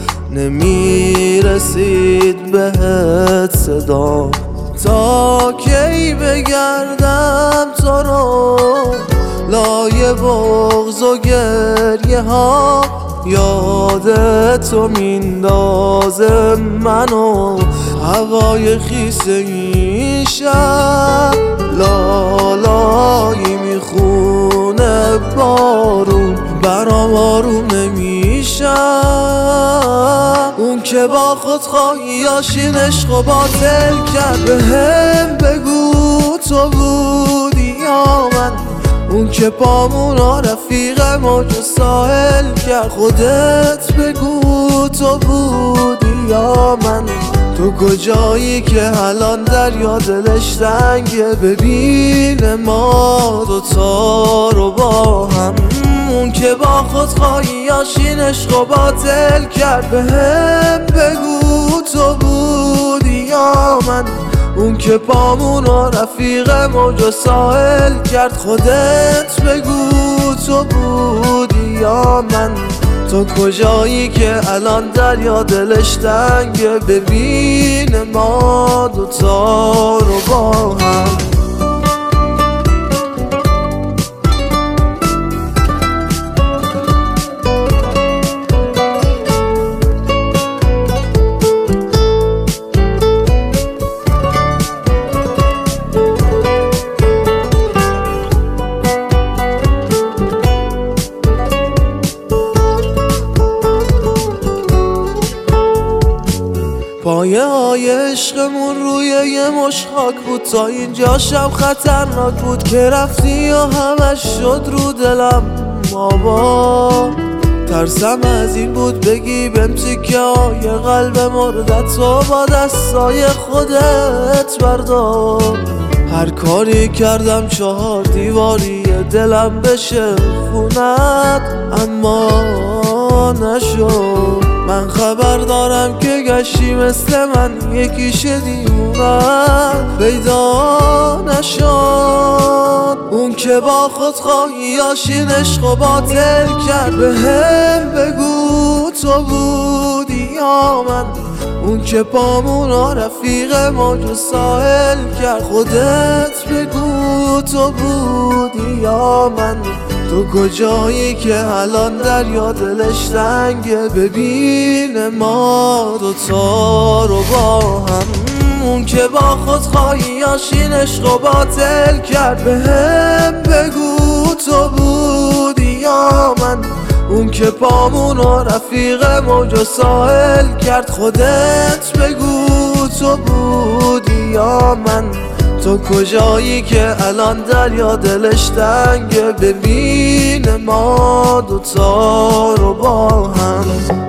نمیرسید بهت صدا. تا کی بگردم تو رو لای بغض و گریه ها، یادت تو میندازه منو هوای خیس این شب. لالایی میخونه بارون برام آروم نمیشم. اون که با خودخواهیاشین عشق و باطل کرد، بهم بگو تو بودی یا من؟ اون که پامونا رفیق موج ساحل کرد، خودت بگو تو بودی یا من؟ تو کجایی که الان دریا دلش تنگه، ببین ما دوتا رو با هم. اون که با خودخواهیاشین عشق و باطل کرد، بهم بگو تو بودی یا من؟ اون که پامونو رفیق موج و ساحل کرد، خودت بگو تو بودی یا من؟ تو کجایی که الان دریا دلش تنگه، ببین ما دوتا رو با هم. پایه های عشقمون روی یه مش خاک بود، تا اینجا شب خطرناک بود که رفتی و همش شد رو دلم آبا. ترسم از این بود بگی بهم تیکه های قلب مردت و با دستای خودت بردار. هر کاری کردم 4 دیواری دلم بشه خونت، اما نشد. من خبر دارم که گشتی مثل من یکی شدیمونت پیدا نشد. اون که با خودخواهیاشین عشق و باطل کرد، بهم بگو تو بودی یا من؟ اون که پامونا رفیق موج و ساحل کرد، خودت بگو تو بودی یا من؟ تو کجایی که الان دریا دلش تنگه، ببین ما دوتا رو با هم. اون که با خودخواهیاشین عشق و باطل کرد، بهم بگو تو بودی یا من؟ اون که پامونو رفیق موج و ساحل کرد، خودت بگو تو بودی یا من؟ تو کجایی که الان دریا دلش تنگه، ببین ما دوتا رو با هم.